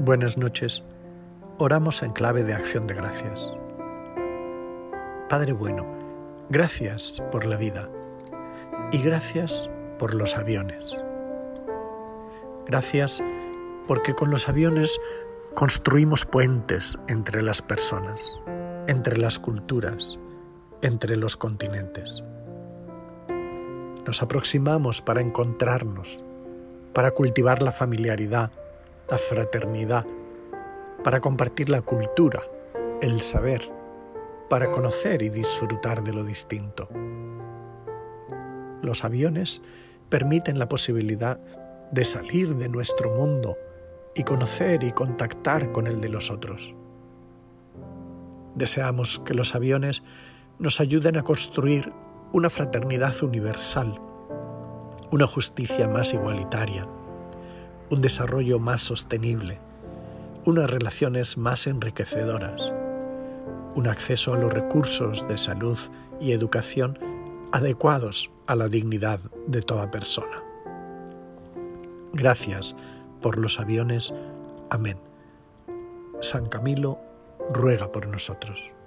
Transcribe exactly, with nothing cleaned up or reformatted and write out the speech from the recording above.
Buenas noches. Oramos en clave de acción de gracias. Padre bueno, gracias por la vida y gracias por los aviones. Gracias porque con los aviones construimos puentes entre las personas, entre las culturas, entre los continentes. Nos aproximamos para encontrarnos, para cultivar la familiaridad, la fraternidad, para compartir la cultura, el saber, para conocer y disfrutar de lo distinto. Los aviones permiten la posibilidad de salir de nuestro mundo y conocer y contactar con el de los otros. Deseamos que los aviones nos ayuden a construir una fraternidad universal, una justicia más igualitaria, un desarrollo más sostenible, unas relaciones más enriquecedoras, un acceso a los recursos de salud y educación adecuados a la dignidad de toda persona. Gracias por los aviones. Amén. San Camilo ruega por nosotros.